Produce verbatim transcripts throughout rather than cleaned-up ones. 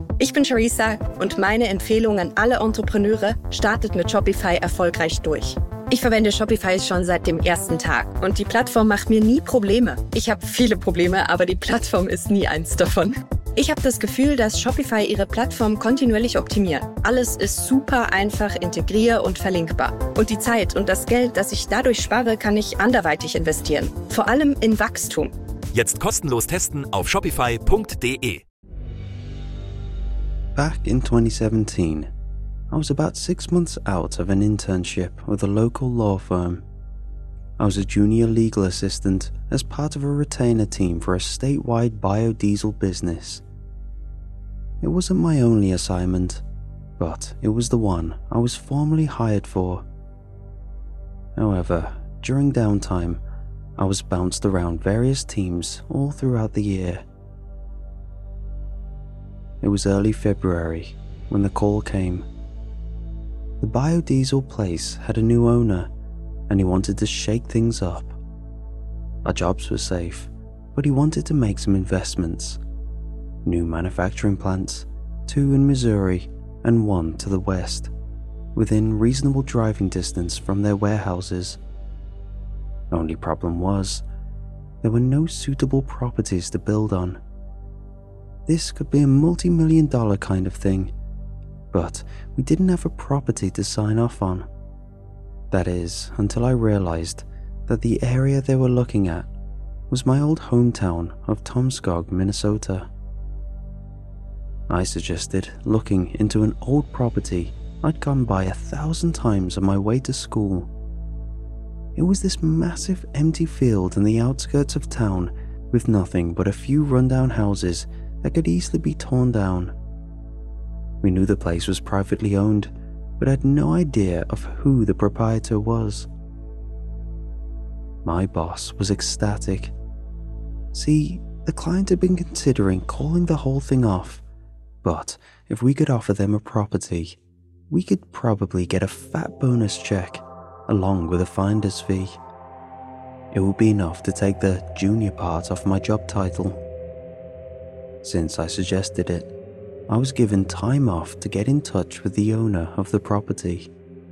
Ich bin Charissa und meine Empfehlung an alle Entrepreneure: startet mit Shopify erfolgreich durch. Ich verwende Shopify schon seit dem ersten Tag und die Plattform macht mir nie Probleme. Ich habe viele Probleme, aber die Plattform ist nie eins davon. Ich habe das Gefühl, dass Shopify ihre Plattform kontinuierlich optimiert. Alles ist super einfach integrier- und verlinkbar. Und die Zeit und das Geld, das ich dadurch spare, kann ich anderweitig investieren. Vor allem in Wachstum. Jetzt kostenlos testen auf shopify punkt de. Back in twenty seventeen, I was about six months out of an internship with a local law firm. I was a junior legal assistant as part of a retainer team for a statewide biodiesel business. It wasn't my only assignment, but it was the one I was formally hired for. However, during downtime, I was bounced around various teams all throughout the year. It was early February when the call came. The biodiesel place had a new owner, and he wanted to shake things up. Our jobs were safe, but he wanted to make some investments. New manufacturing plants, two in Missouri and one to the west, within reasonable driving distance from their warehouses. Only problem was, there were no suitable properties to build on. This could be a multi-million dollar kind of thing, but we didn't have a property to sign off on. That is, until I realized that the area they were looking at was my old hometown of Tomskog, Minnesota. I suggested looking into an old property I'd gone by a thousand times on my way to school. It was this massive empty field in the outskirts of town with nothing but a few rundown houses that could easily be torn down. We knew the place was privately owned, but had no idea of who the proprietor was. My boss was ecstatic. See, the client had been considering calling the whole thing off, but if we could offer them a property, we could probably get a fat bonus check along with a finder's fee. It would be enough to take the junior part off my job title. Since I suggested it, I was given time off to get in touch with the owner of the property.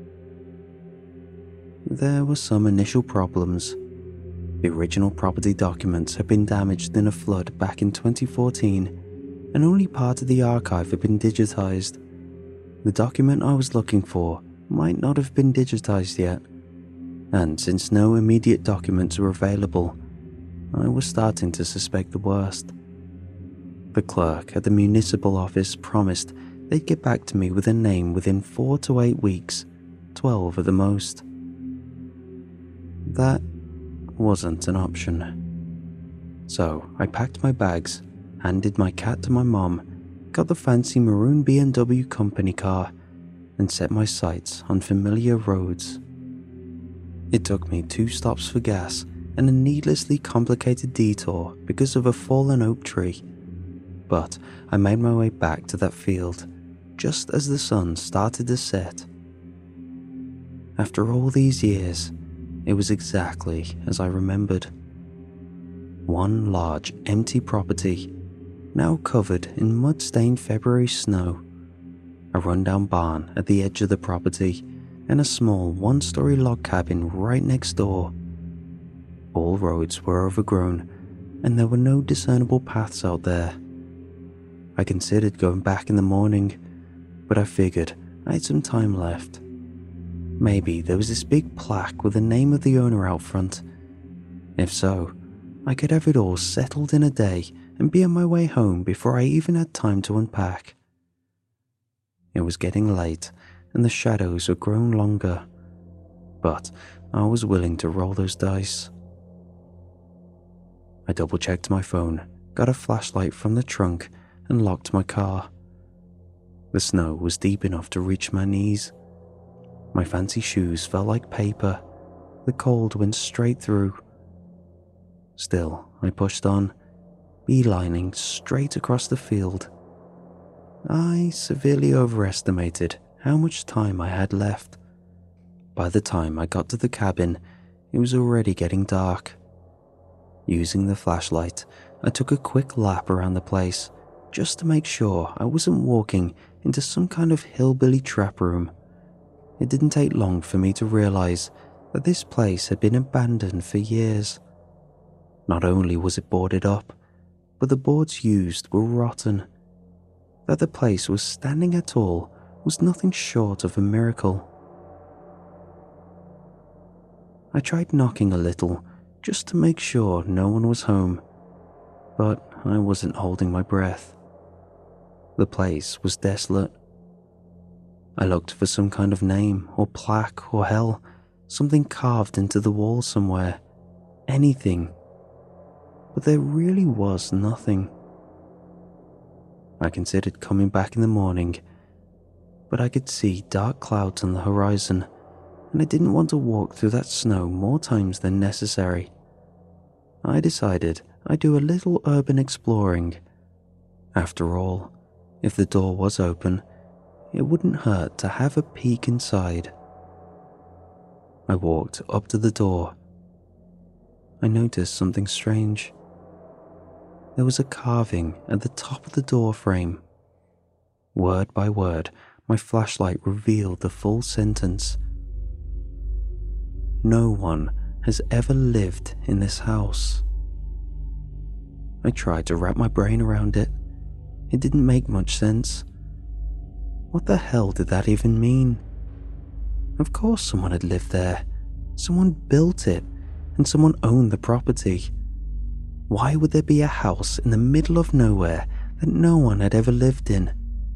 There were some initial problems. The original property documents had been damaged in a flood back in twenty fourteen, and only part of the archive had been digitized. The document I was looking for might not have been digitized yet, and since no immediate documents were available, I was starting to suspect the worst. The clerk at the municipal office promised they'd get back to me with a name within four to eight weeks, twelve at the most. That wasn't an option. So I packed my bags, handed my cat to my mom, got the fancy maroon B M W company car, and set my sights on familiar roads. It took me two stops for gas and a needlessly complicated detour because of a fallen oak tree. But I made my way back to that field just as the sun started to set. After all these years, it was exactly as I remembered. One large empty property, now covered in mud-stained February snow, a rundown barn at the edge of the property, and a small one-story log cabin right next door. All roads were overgrown, and there were no discernible paths out there. I considered going back in the morning, but I figured I had some time left. Maybe there was this big plaque with the name of the owner out front. If so, I could have it all settled in a day and be on my way home before I even had time to unpack. It was getting late, and the shadows had grown longer, but I was willing to roll those dice. I double-checked my phone, got a flashlight from the trunk, and locked my car. The snow was deep enough to reach my knees. My fancy shoes felt like paper. The cold went straight through. Still, I pushed on, beelining straight across the field. I severely overestimated how much time I had left. By the time I got to the cabin, it was already getting dark. Using the flashlight, I took a quick lap around the place, just to make sure I wasn't walking into some kind of hillbilly trap room. It didn't take long for me to realize that this place had been abandoned for years. Not only was it boarded up, but the boards used were rotten. That the place was standing at all was nothing short of a miracle. I tried knocking a little just to make sure no one was home, but I wasn't holding my breath. The place was desolate. I looked for some kind of name or plaque or hell, something carved into the wall somewhere, anything. But there really was nothing. I considered coming back in the morning, but I could see dark clouds on the horizon, and I didn't want to walk through that snow more times than necessary. I decided I'd do a little urban exploring. After all, if the door was open, it wouldn't hurt to have a peek inside. I walked up to the door. I noticed something strange. There was a carving at the top of the door frame. Word by word, my flashlight revealed the full sentence. No one has ever lived in this house. I tried to wrap my brain around it. It didn't make much sense. What the hell did that even mean? Of course someone had lived there. Someone built it, and someone owned the property. Why would there be a house in the middle of nowhere that no one had ever lived in?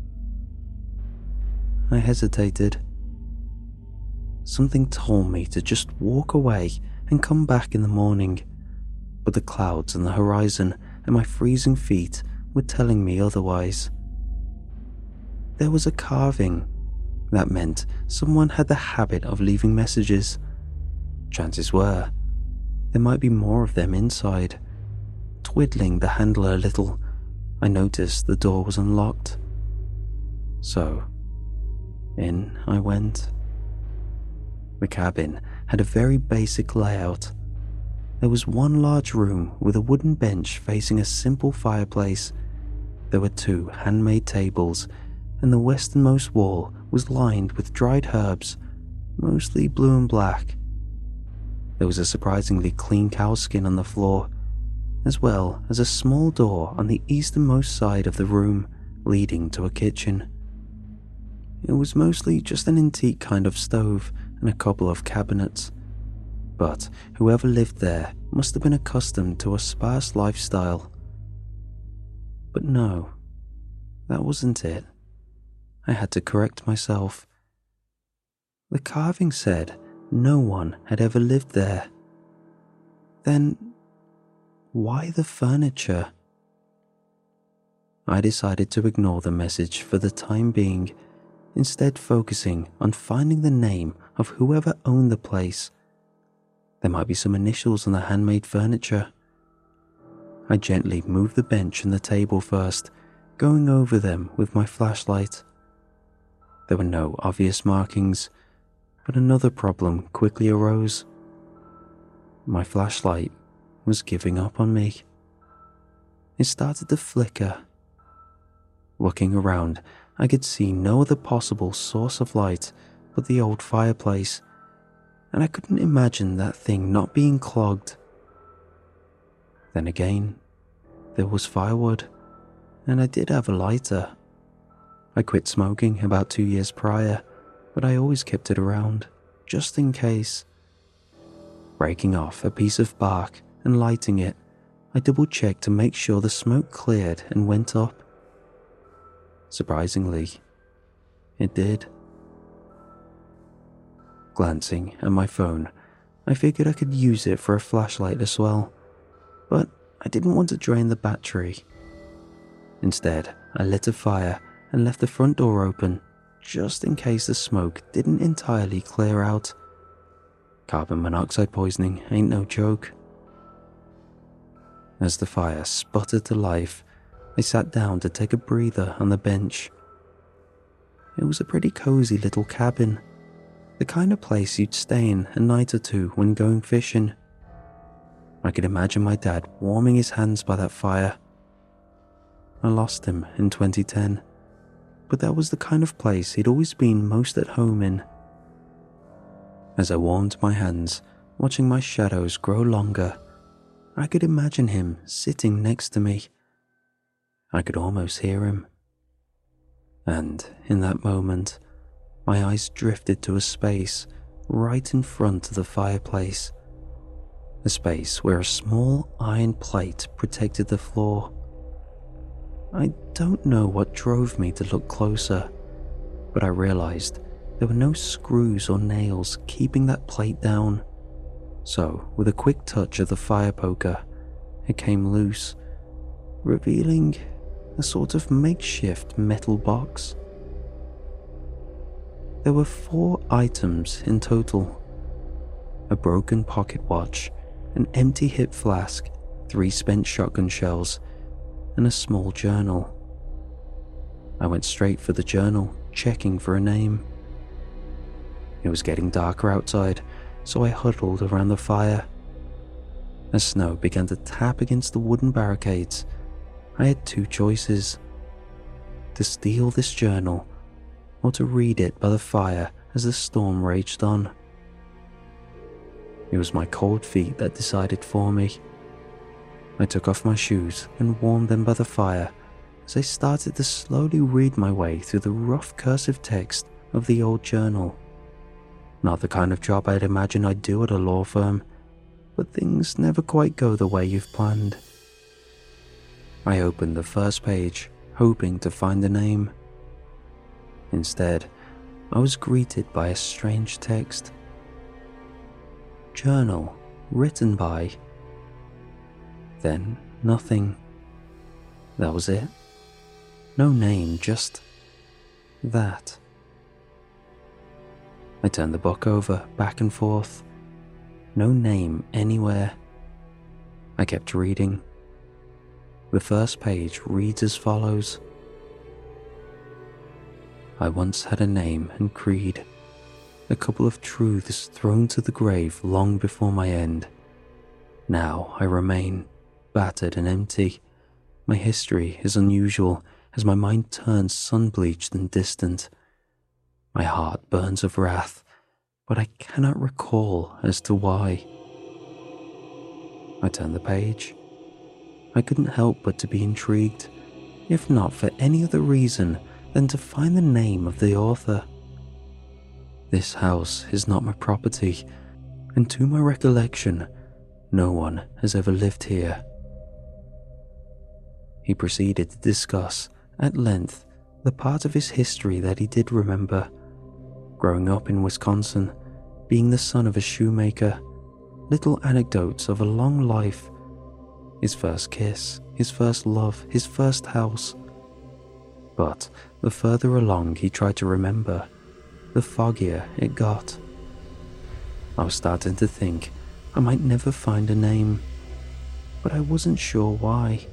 I hesitated. Something told me to just walk away and come back in the morning, but the clouds on the horizon and my freezing feet were telling me otherwise. There was a carving. That meant someone had the habit of leaving messages. Chances were, there might be more of them inside. Twiddling the handle a little, I noticed the door was unlocked. So, in I went. The cabin had a very basic layout. There was one large room with a wooden bench facing a simple fireplace. There were two handmade tables, and the westernmost wall was lined with dried herbs, mostly blue and black. There was a surprisingly clean cow skin on the floor, as well as a small door on the easternmost side of the room leading to a kitchen. It was mostly just an antique kind of stove and a couple of cabinets, but whoever lived there must have been accustomed to a sparse lifestyle. But no, that wasn't it. I had to correct myself. The carving said no one had ever lived there. Then, why the furniture? I decided to ignore the message for the time being, instead focusing on finding the name of whoever owned the place. There might be some initials on the handmade furniture. I gently moved the bench and the table first, going over them with my flashlight. There were no obvious markings, but another problem quickly arose. My flashlight was giving up on me. It started to flicker. Looking around, I could see no other possible source of light but the old fireplace, and I couldn't imagine that thing not being clogged. Then again, there was firewood, and I did have a lighter. I quit smoking about two years prior, but I always kept it around, just in case. Breaking off a piece of bark and lighting it, I double-checked to make sure the smoke cleared and went up. Surprisingly, it did. Glancing at my phone, I figured I could use it for a flashlight as well, but I didn't want to drain the battery. Instead, I lit a fire and left the front door open, just in case the smoke didn't entirely clear out. Carbon monoxide poisoning ain't no joke. As the fire sputtered to life, I sat down to take a breather on the bench. It was a pretty cozy little cabin, the kind of place you'd stay in a night or two when going fishing. I could imagine my dad warming his hands by that fire. I lost him in twenty ten, but that was the kind of place he'd always been most at home in. As I warmed my hands, watching my shadows grow longer, I could imagine him sitting next to me. I could almost hear him. And in that moment, my eyes drifted to a space right in front of the fireplace, a space where a small iron plate protected the floor. I don't know what drove me to look closer, but I realized there were no screws or nails keeping that plate down. So, with a quick touch of the fire poker, it came loose, revealing a sort of makeshift metal box. There were four items in total: a broken pocket watch, an empty hip flask, three spent shotgun shells, and a small journal. I went straight for the journal, checking for a name. It was getting darker outside, so I huddled around the fire. As snow began to tap against the wooden barricades, I had two choices: to steal this journal or to read it by the fire as the storm raged on. It was my cold feet that decided for me. I took off my shoes and warmed them by the fire as I started to slowly read my way through the rough cursive text of the old journal. Not the kind of job I'd imagine I'd do at a law firm, but things never quite go the way you've planned. I opened the first page, hoping to find a name. Instead, I was greeted by a strange text. Journal, written by... Then nothing. That was it. No name, just that. I turned the book over, back and forth. No name anywhere. I kept reading. The first page reads as follows. I once had a name and creed, a couple of truths thrown to the grave long before my end. Now I remain, battered and empty. My history is unusual as my mind turns sun-bleached and distant. My heart burns of wrath, but I cannot recall as to why. I turned the page. I couldn't help but to be intrigued, if not for any other reason than to find the name of the author. This house is not my property, and to my recollection, no one has ever lived here. He proceeded to discuss, at length, the part of his history that he did remember. Growing up in Wisconsin, being the son of a shoemaker, little anecdotes of a long life, his first kiss, his first love, his first house. But the further along he tried to remember, the foggier it got. I was starting to think I might never find a name, but I wasn't sure why.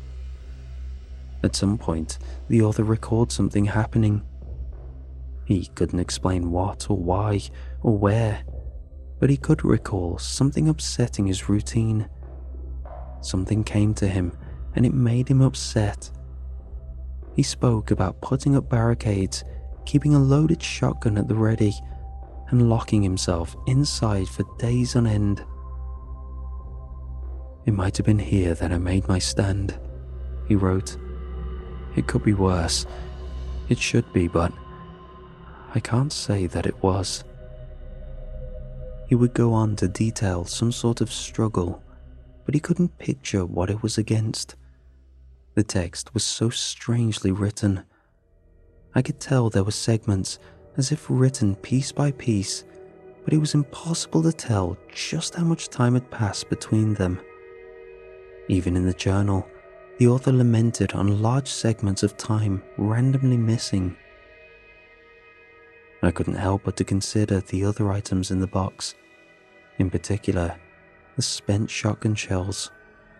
At some point, the author recalled something happening. He couldn't explain what or why or where, but he could recall something upsetting his routine. Something came to him and it made him upset. He spoke about putting up barricades, keeping a loaded shotgun at the ready, and locking himself inside for days on end. It might have been here that I made my stand, he wrote. It could be worse. It should be, but I can't say that it was. He would go on to detail some sort of struggle, but he couldn't picture what it was against. The text was so strangely written. I could tell there were segments as if written piece by piece, but it was impossible to tell just how much time had passed between them. Even in the journal, the author lamented on large segments of time randomly missing. I couldn't help but to consider the other items in the box, in particular, the spent shotgun shells.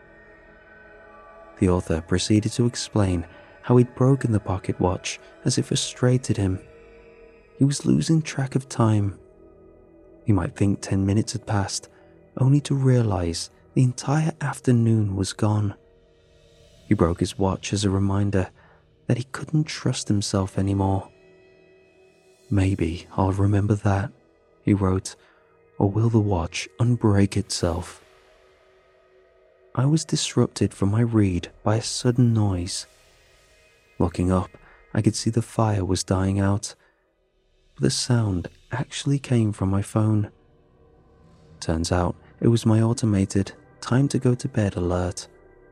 The author proceeded to explain how he'd broken the pocket watch as it frustrated him. He was losing track of time. He might think ten minutes had passed, only to realize the entire afternoon was gone. He broke his watch as a reminder that he couldn't trust himself anymore. "Maybe I'll remember that," he wrote, "or will the watch unbreak itself?" I was disrupted from my read by a sudden noise. Looking up, I could see the fire was dying out, but the sound actually came from my phone. Turns out it was my automated time to go to bed alert.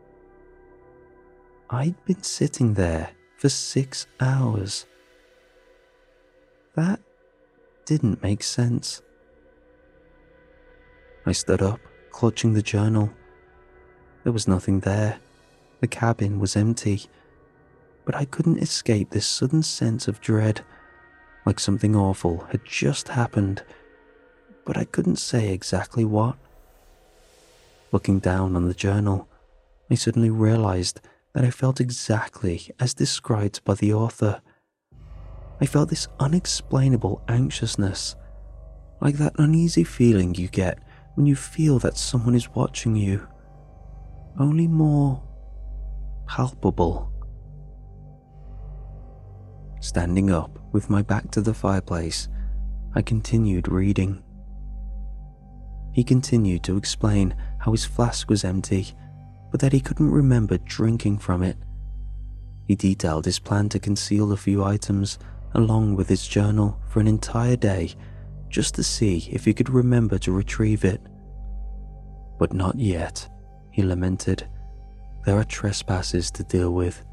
I'd been sitting there for six hours. That didn't make sense. I stood up, clutching the journal. There was nothing there. The cabin was empty, but I couldn't escape this sudden sense of dread, like something awful had just happened, but I couldn't say exactly what. Looking down on the journal, I suddenly realized that I felt exactly as described by the author. I felt this unexplainable anxiousness, like that uneasy feeling you get when you feel that someone is watching you, only more palpable. Standing up with my back to the fireplace, I continued reading. He continued to explain how his flask was empty, but that he couldn't remember drinking from it. He detailed his plan to conceal a few items along with his journal for an entire day, just to see if he could remember to retrieve it. "But not yet," he lamented. "There are trespasses to deal with."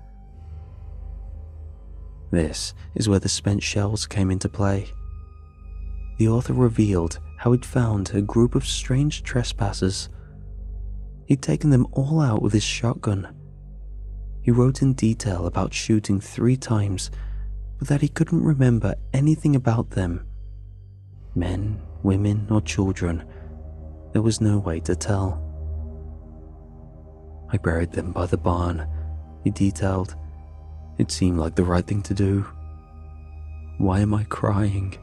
This is where the spent shells came into play. The author revealed how he'd found a group of strange trespassers. He'd taken them all out with his shotgun. He wrote in detail about shooting three times, but that he couldn't remember anything about them. Men, women, or children, there was no way to tell. "I buried them by the barn," he detailed. "It seemed like the right thing to do. Why am I crying?"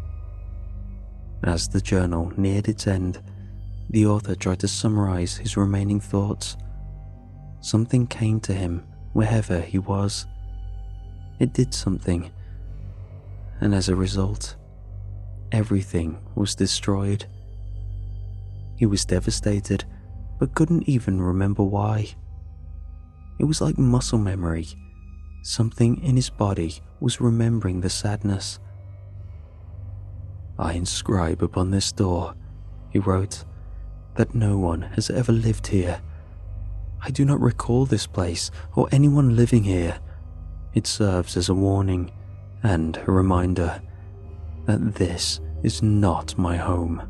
As the journal neared its end, the author tried to summarize his remaining thoughts. Something came to him wherever he was. It did something, and as a result, everything was destroyed. He was devastated, but couldn't even remember why. It was like muscle memory. Something in his body was remembering the sadness. "I inscribe upon this door," he wrote, "that no one has ever lived here. I do not recall this place or anyone living here. It serves as a warning and a reminder that this is not my home."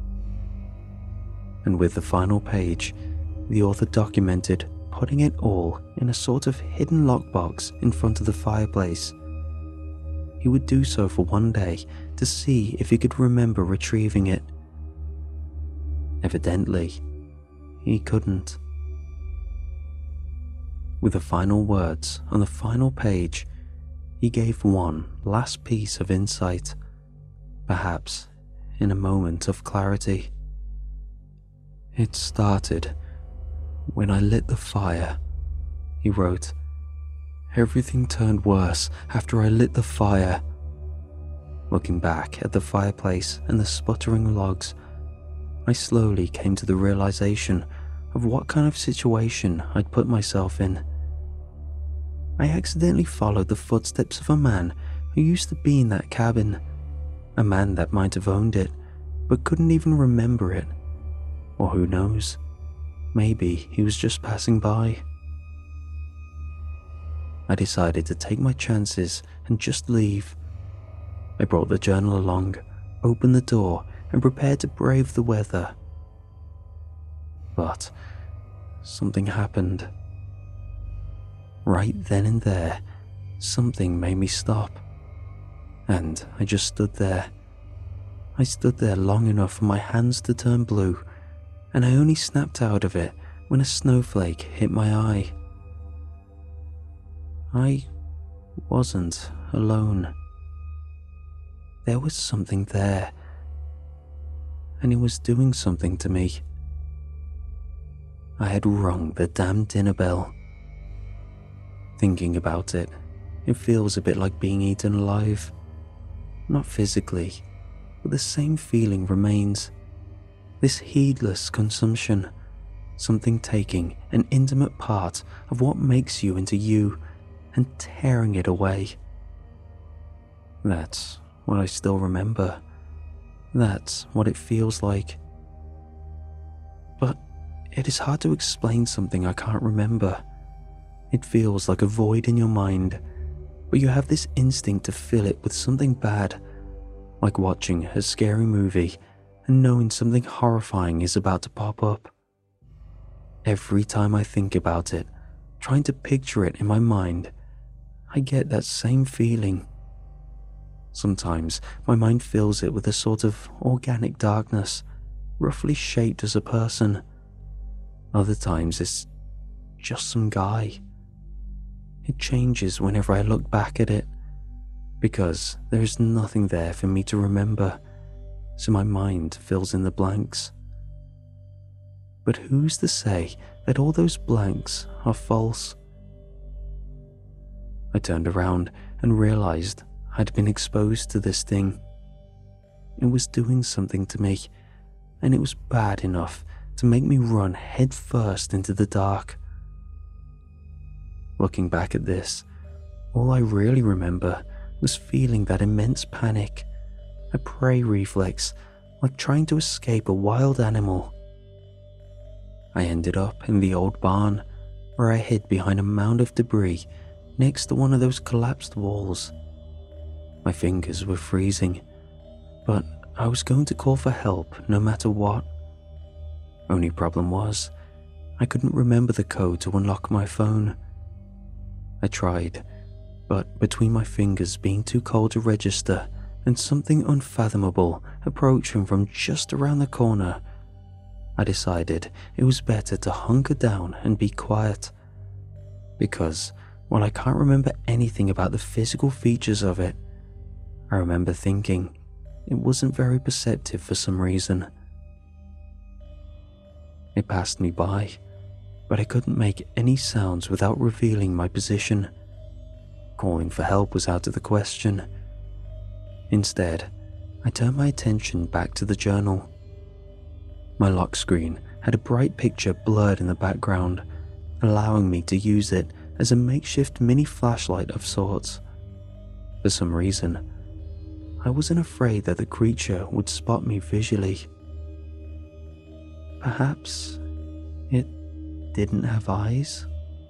And with the final page, the author documented putting it all in a sort of hidden lockbox in front of the fireplace. He would do so for one day to see if he could remember retrieving it. Evidently, he couldn't. With the final words on the final page, he gave one last piece of insight, perhaps in a moment of clarity. "It started when I lit the fire," he wrote. "Everything turned worse after I lit the fire." Looking back at the fireplace and the sputtering logs, I slowly came to the realization of what kind of situation I'd put myself in. I accidentally followed the footsteps of a man who used to be in that cabin, a man that might have owned it, but couldn't even remember it. Or who knows, maybe he was just passing by. I decided to take my chances and just leave. I brought the journal along, opened the door, and prepared to brave the weather. But something happened. Right then and there, something made me stop. And I just stood there. I stood there long enough for my hands to turn blue, and I only snapped out of it when a snowflake hit my eye. I wasn't alone. There was something there, and it was doing something to me. I had rung the damn dinner bell. Thinking about it, it feels a bit like being eaten alive. Not physically, but the same feeling remains. This heedless consumption, something taking an intimate part of what makes you into you and tearing it away. That's what I still remember. That's what it feels like. But it is hard to explain something I can't remember. It feels like a void in your mind, but you have this instinct to fill it with something bad, like watching a scary movie and knowing something horrifying is about to pop up. Every time I think about it, trying to picture it in my mind, I get that same feeling. Sometimes my mind fills it with a sort of organic darkness, roughly shaped as a person. Other times it's just some guy. It changes whenever I look back at it, because there is nothing there for me to remember, so my mind fills in the blanks. But who's to say that all those blanks are false? I turned around and realized I'd been exposed to this thing. It was doing something to me, and it was bad enough to make me run head first into the dark. Looking back at this, all I really remember was feeling that immense panic, a prey reflex, like trying to escape a wild animal. I ended up in the old barn, where I hid behind a mound of debris next to one of those collapsed walls. My fingers were freezing, but I was going to call for help no matter what. Only problem was, I couldn't remember the code to unlock my phone. I tried, but between my fingers being too cold to register and something unfathomable approaching from just around the corner, I decided it was better to hunker down and be quiet. Because while I can't remember anything about the physical features of it, I remember thinking it wasn't very perceptive for some reason. It passed me by, but I couldn't make any sounds without revealing my position. Calling for help was out of the question. Instead, I turned my attention back to the journal. My lock screen had a bright picture blurred in the background, allowing me to use it as a makeshift mini flashlight of sorts. For some reason, I wasn't afraid that the creature would spot me visually. Perhaps it didn't have eyes?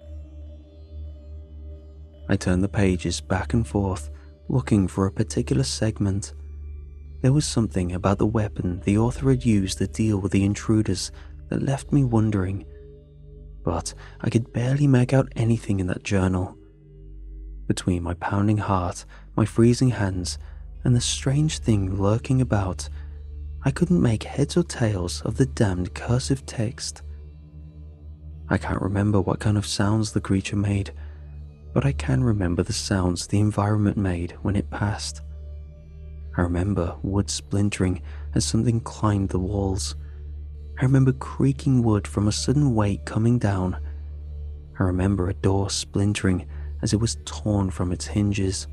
I turned the pages back and forth, looking for a particular segment. There was something about the weapon the author had used to deal with the intruders that left me wondering, but I could barely make out anything in that journal. Between my pounding heart, my freezing hands, and the strange thing lurking about, I couldn't make heads or tails of the damned cursive text. I can't remember what kind of sounds the creature made, but I can remember the sounds the environment made when it passed. I remember wood splintering as something climbed the walls. I remember creaking wood from a sudden weight coming down. I remember a door splintering as it was torn from its hinges.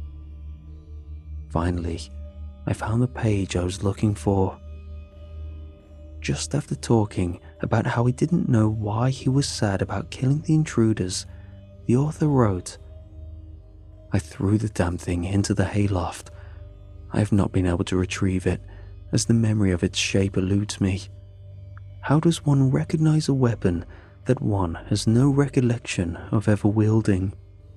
Finally, I found the page I was looking for. Just after talking about how he didn't know why he was sad about killing the intruders, the author wrote, "I threw the damn thing into the hayloft. I have not been able to retrieve it, as the memory of its shape eludes me. How does one recognize a weapon that one has no recollection of ever wielding?"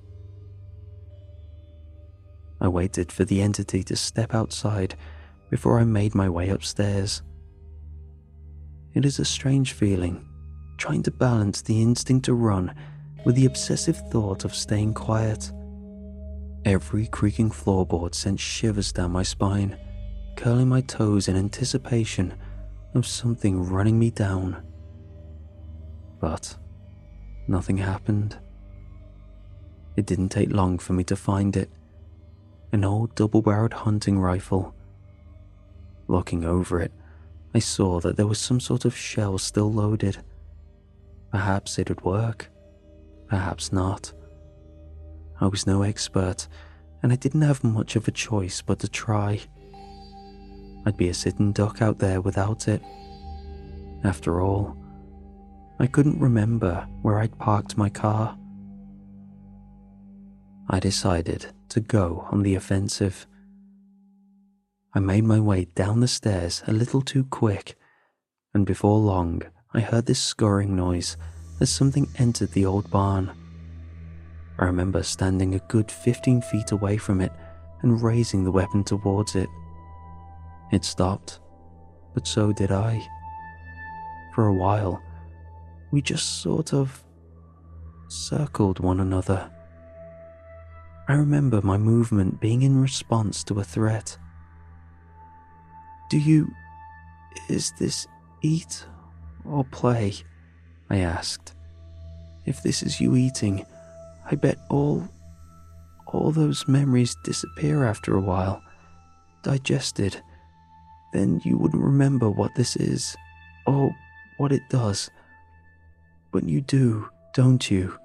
I waited for the entity to step outside before I made my way upstairs. It is a strange feeling, trying to balance the instinct to run with the obsessive thought of staying quiet. Every creaking floorboard sent shivers down my spine, curling my toes in anticipation of something running me down. But nothing happened. It didn't take long for me to find it. An old double-barreled hunting rifle. Looking over it, I saw that there was some sort of shell still loaded. Perhaps it'd work, perhaps not. I was no expert, and I didn't have much of a choice but to try. I'd be a sitting duck out there without it. After all, I couldn't remember where I'd parked my car. I decided to go on the offensive. I made my way down the stairs a little too quick, and before long I heard this scurrying noise as something entered the old barn. I remember standing a good fifteen feet away from it and raising the weapon towards it. It stopped, but so did I. For a while, we just sort of circled one another. I remember my movement being in response to a threat. "Do you... is this eat or play?" I asked. "If this is you eating, I bet all... all those memories disappear after a while, digested. Then you wouldn't remember what this is, or what it does. But you do, don't you?"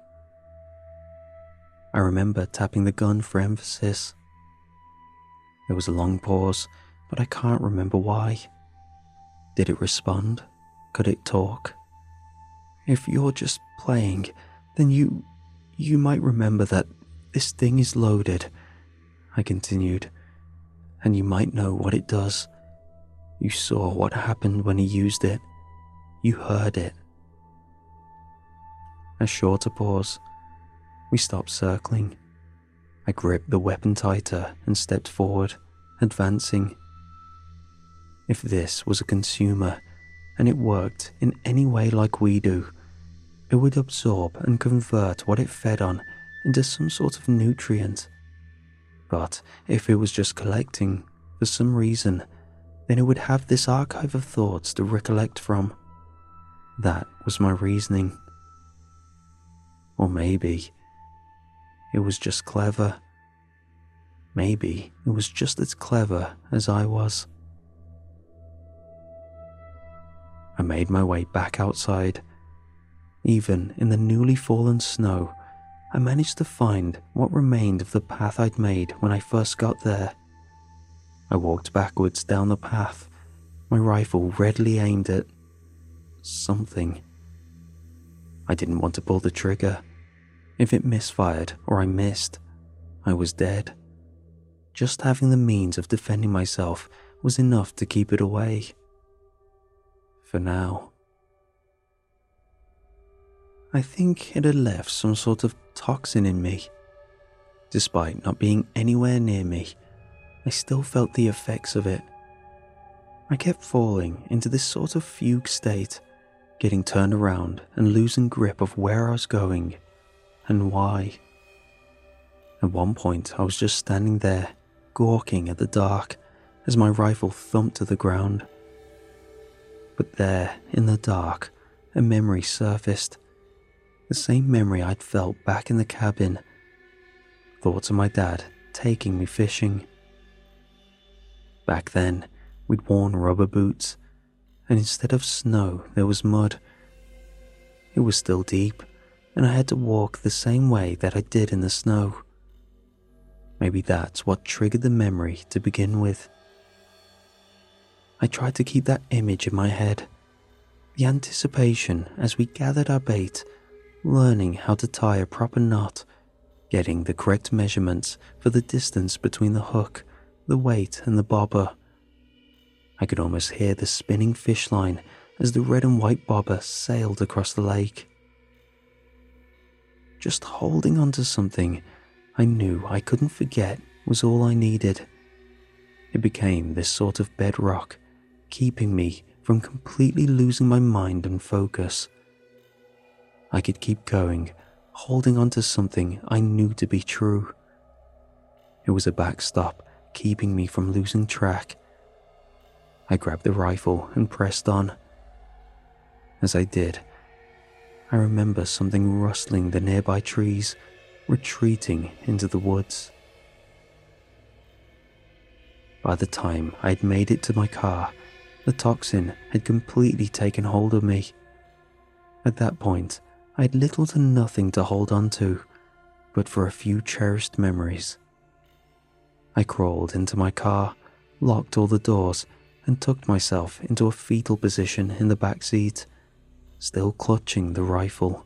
I remember tapping the gun for emphasis. There was a long pause, but I can't remember why. Did it respond? Could it talk? "If you're just playing, then you... you might remember that this thing is loaded," I continued, "and you might know what it does. You saw what happened when he used it. You heard it." A shorter pause. We stopped circling. I gripped the weapon tighter and stepped forward, advancing. If this was a consumer, and it worked in any way like we do, it would absorb and convert what it fed on into some sort of nutrient. But if it was just collecting, for some reason, then it would have this archive of thoughts to recollect from. That was my reasoning. Or maybe it was just clever. Maybe it was just as clever as I was. I made my way back outside. Even in the newly fallen snow, I managed to find what remained of the path I'd made when I first got there. I walked backwards down the path, my rifle readily aimed at something. I didn't want to pull the trigger. If it misfired or I missed, I was dead. Just having the means of defending myself was enough to keep it away. For now. I think it had left some sort of toxin in me. Despite not being anywhere near me, I still felt the effects of it. I kept falling into this sort of fugue state, getting turned around and losing grip of where I was going and why. At one point, I was just standing there, gawking at the dark as my rifle thumped to the ground. But there, in the dark, a memory surfaced. The same memory I'd felt back in the cabin. Thoughts of my dad taking me fishing. Back then, we'd worn rubber boots, and instead of snow, there was mud. It was still deep, and I had to walk the same way that I did in the snow. Maybe that's what triggered the memory to begin with. I tried to keep that image in my head. The anticipation as we gathered our bait, learning how to tie a proper knot, getting the correct measurements for the distance between the hook, the weight, and the bobber. I could almost hear the spinning fish line as the red and white bobber sailed across the lake. Just holding on to something I knew I couldn't forget was all I needed. It became this sort of bedrock, keeping me from completely losing my mind and focus. I could keep going, holding on to something I knew to be true. It was a backstop, keeping me from losing track. I grabbed the rifle and pressed on. As I did, I remember something rustling the nearby trees, retreating into the woods. By the time I had made it to my car, the toxin had completely taken hold of me. At that point, I had little to nothing to hold on to. but for a few cherished memories. I crawled into my car, locked all the doors, and tucked myself into a fetal position in the back seat, still clutching the rifle.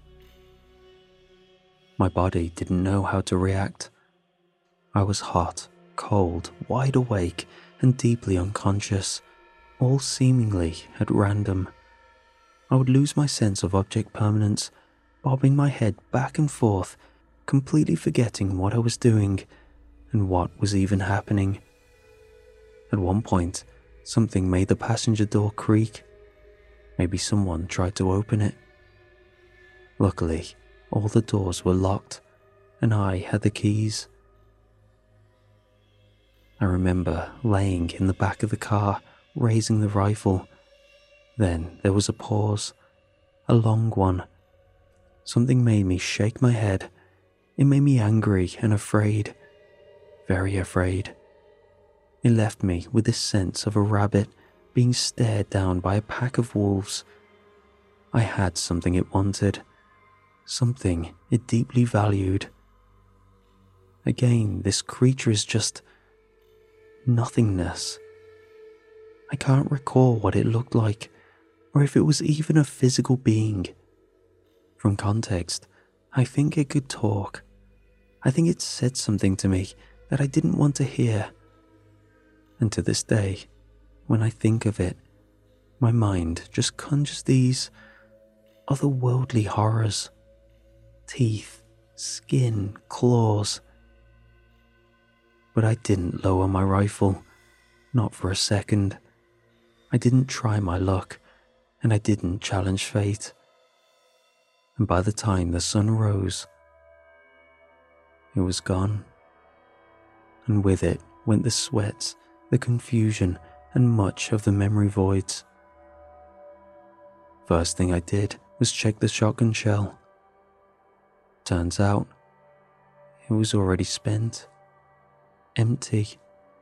My body didn't know how to react. I was hot, cold, wide awake, and deeply unconscious, all seemingly at random. I would lose my sense of object permanence, bobbing my head back and forth, completely forgetting what I was doing and what was even happening. At one point, something made the passenger door creak. Maybe someone tried to open it. Luckily, all the doors were locked, and I had the keys. I remember laying in the back of the car, raising the rifle. Then there was a pause, a long one. Something made me shake my head. It made me angry and afraid, very afraid. It left me with this sense of a rabbit being stared down by a pack of wolves. I had something it wanted, something it deeply valued. Again, this creature is just nothingness. I can't recall what it looked like, or if it was even a physical being. From context, I think it could talk. I think it said something to me that I didn't want to hear. And to this day, when I think of it, my mind just conjures these otherworldly horrors. Teeth, skin, claws. But I didn't lower my rifle, not for a second. I didn't try my luck, and I didn't challenge fate. And by the time the sun rose, it was gone. And with it went the sweat, the confusion, and much of the memory voids. First thing I did was check the shotgun shell. Turns out, it was already spent. Empty.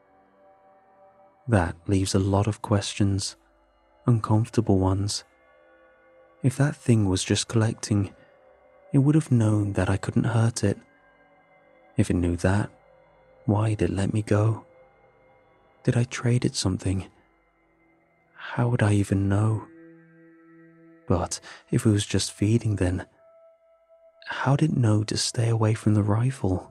That leaves a lot of questions, uncomfortable ones. If that thing was just collecting, it would have known that I couldn't hurt it. If it knew that, why did it let me go? Did I trade it something? How would I even know? But if it was just feeding then, how did it know to stay away from the rifle?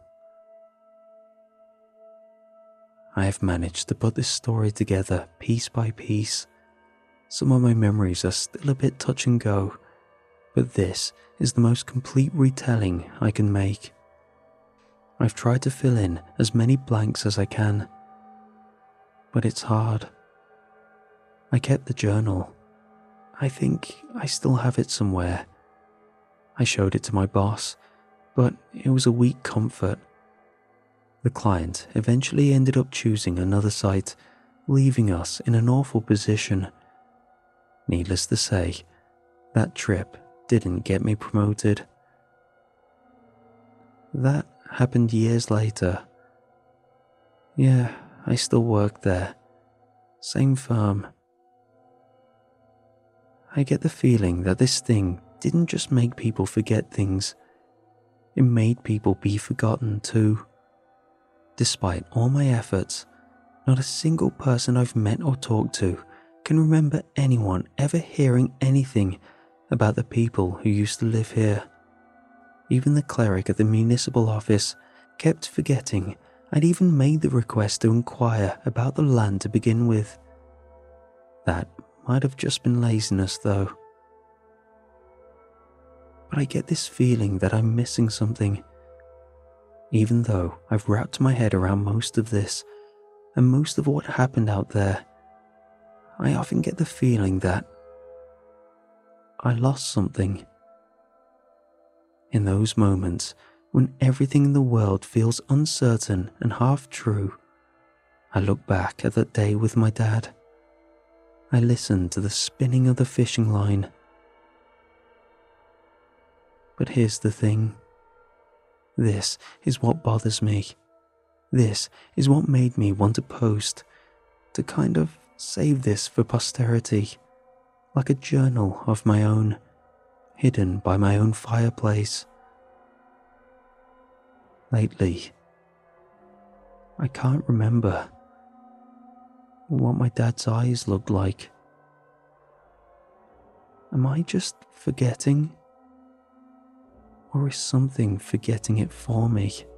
I have managed to put this story together piece by piece. Some of my memories are still a bit touch and go, but this is the most complete retelling I can make. I've tried to fill in as many blanks as I can, but it's hard. I kept the journal. I think I still have it somewhere. I showed it to my boss, but it was a weak comfort. The client eventually ended up choosing another site, leaving us in an awful position. Needless to say, that trip didn't get me promoted. That happened years later. Yeah, I still worked there. Same firm. I get the feeling that this thing didn't just make people forget things. It made people be forgotten too. Despite all my efforts, not a single person I've met or talked to can remember anyone ever hearing anything about the people who used to live here. Even the cleric at the municipal office kept forgetting I'd even made the request to inquire about the land to begin with. That might have just been laziness though. But I get this feeling that I'm missing something. Even though I've wrapped my head around most of this, and most of what happened out there, I often get the feeling that I lost something. In those moments when everything in the world feels uncertain and half true, I look back at that day with my dad. I listen to the spinning of the fishing line. But here's the thing. This is what bothers me. This is what made me want to post, to kind of save this for posterity, like a journal of my own, hidden by my own fireplace. lately. I can't remember what my dad's eyes looked like. Am I just forgetting? Or is something forgetting it for me?